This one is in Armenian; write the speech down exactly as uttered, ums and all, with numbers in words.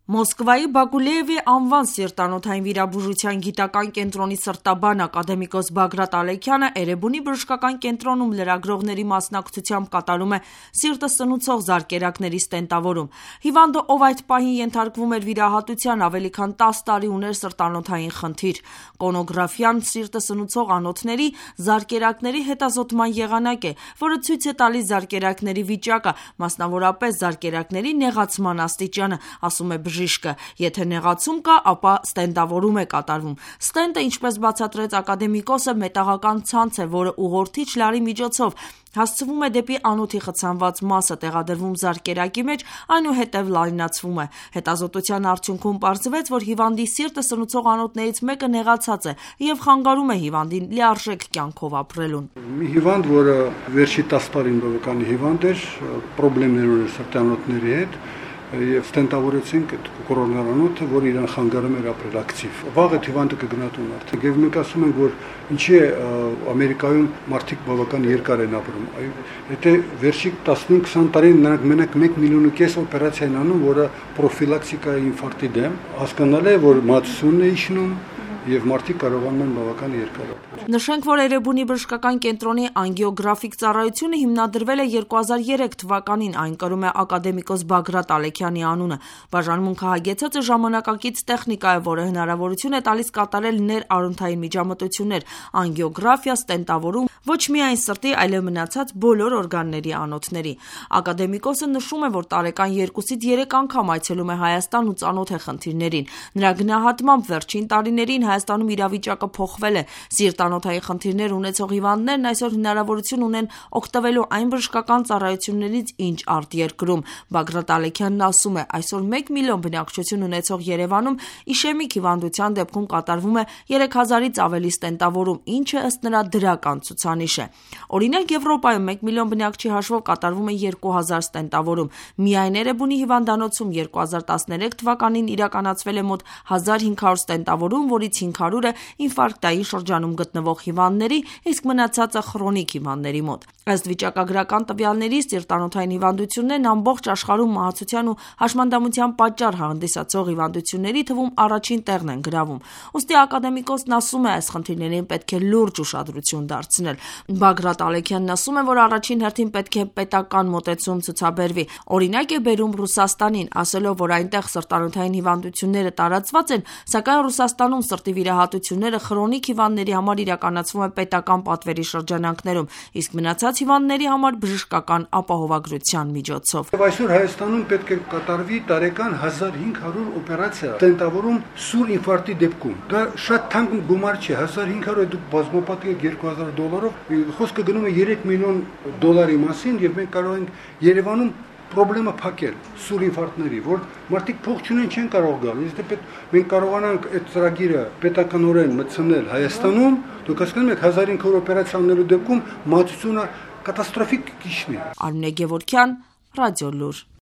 Մոսկվայի Բակուլեևի անվան սիրտանոթային վիրաբուժության գիտական կենտրոնի սրտաբան ակադեմիկոս Բագրատ Ալեքյանը Էրեբունի բժշկական կենտրոնում լրագրողների մասնակցությամբ կատարում է սիրտը սնուցող զարկերակների ստենտավորում։ Հիվանդը, ով այդ պահին ենթարկվում էր վիրահատության, ավելի քան տասը տարի ուներ սրտանոթային խնդիր։ Կոնոգրաֆիան սիրտը սնուցող անոթների զարկերակների հետազոտման եղանակ է, որը ցույց է տալիս զարկերակների վիճակը, մասնավորապես զարկերակների նեղացման աստիճանը, ասում է բժիշկը։ Եթե նեղացում կա, ապա ստենտավորում է կատարվում։ Ստենտը, ինչպես բացատրեց ակադեմիկոսը, մետաղական ցանց է, որը ուղղորդիչ լարի միջոցով հասցվում է դեպի անոթի խցանված մասը, տեղադրվում զարկերակի մեջ, այնուհետև լայնացվում է։ Հետազոտության արդյունքում պարզվեց, որ հիվանդի սիրտը սնուցող անոթներից մեկը նեղացած է և խանգարում է հիվանդին լիարժեք կյանքով ապրելուն։ Մի հիվանդ, որը վերջի տասը տարին բավական հիվանդ էր, պրոբլեմներ ուներ սրտանոթների հետ, եւ ստենտավորեցինք այդ կորոնարանոթը, որ իրան խանգարում էր ապրել ակտիվ։ Վաղը հիվանդը կգնա տուն արդեն։ Եվ մենք ասում ենք, որ ինչի է Ամերիկայում մարդիկ բավական երկար են ապրում։ Եթե վերջի տասնհինգ քսան տարին նրանք մենակ մեկ միլիոն ու կես օպերացիա են անում, որը պրոֆիլակտիկա է ինֆարկտի դեմ, հասկանալ է, որ մատուցումն է իջնում եւ մարդիկ կարողանում են բավական երկար ապրել։ Նշենք, որ Էրեբունի բժշկական կենտրոնի անգիոգրաֆիկ ծառայությունը հիմնադրվել է երկու հազար երեք թվականին, այն կրում է ակադեմիկոս Բագրատ Ալեքյանի անունը։ Բաժանմունքը հագեցած է ժամանակակից տեխնիկա է, որը հնարավորություն է տալիս կատարել ներարունթային միջամտություններ, անգիոգրաֆիա, ստենտավորում, ոչ միայն սրտի, այլև մնացած բոլոր օրգանների անոթների։ Ակադեմիկոսը նշում է, որ տարեկան երկուսից երեք անգամ այցելում է Հայաստան ու ծանոթ է խնդիրներին։ Նրա գնահատմամբ վերջին տարիներին Հայաստանում իրավիճակը փոխվել է։ Սիրտանոթային խնդիրներ ունեցող հիվանդներն այսօր հնարավորություն ունեն օգտվելու այն բժշկական ծառայություններից, ինչ արտերկրում։ Բագրատ Ալեքյանն ասում է, այսօր մեկ միլիոն բնակչություն ունեցող Երևանում իշեմիկ հիվանդության դեպքում կատարվում է երեք հազարից ավելի ստենտավորում, ինչը ըստ նրա դրական ցուցանիշ է։ Օրինակ, Եվրոպայում մեկ միլիոն բնակչի հաշվով կատարվում է երկու հազար ստենտավորում։ Միայն Էրեբունի հիվանդանոցում երկու հազար տասներեք թվականին իրականացվել է մոտ հազար հինգ հարյուր ստենտավորում, որից հինգ հարյուրը ինֆարկտային շրջանում գտնվող հիվանդների, իսկ մնացածը խրոնիկ հիվանդների մոտ։ Ըստ վիճակագրական տվյալների, սիրտանոթային հիվանդություններն ամբողջ աշխարհում մահացության ու հաշմանդամության պատճառ հանդիսացող հիվանդությունների թվում առաջին տեղն են գրավում։ Ուստի ակադեմիկոսն ասում է, այս խնդիրներին պետք է լուրջ ուշադրություն դարձնել։ Բագրատ Ալեքյանն ասում է, որ առաջին հերթին պետք է պետական մոտեցում ցուցաբերվի։ Օրինակ է բերում Ռուսաստանին, ասելով, որ այնտեղ սրտանոթային հիվանդությունները տարածված են, սակայն Ռուսաստանում սրտի վիրահատությունները խրոնիկ հիվանդների համար իրականացվում է պետական պատվերի շրջանակներում, իսկ մնացած հիվանդների համար բժշկական ապահովագրության միջոցով։ Եվ այսօր Հայաստանում պետք է կատարվի տարեկան հազար հինգ հարյուր օպերացիա ստենտավորում սուր ինֆարկտի դեպքում։ Դա շատ թանկ գումար չէ, հազար հինգ հարյուր դուք բազմապատիկ երկու հազար դոլարով, խոսքը գնում է երեք միլիոն դոլարի մասին, եւ մենք կարող ենք Երևանում պրոբլեմը փակել սուր ինֆարկտների, որ մարդիկ փող չունեն, չեն կարող գալ։ Իսկ դե մենք կարողանանք այդ ծրագիրը պետականորեն մտցնել Հայաստանում, դուք հասկանում եք հազար հինգ հարյուր օպերացիա անելու դեպքում մատուցումը կատաստրոֆիկ կիչնի։ Արմինե Գևորգյան, Ռադիոլուր։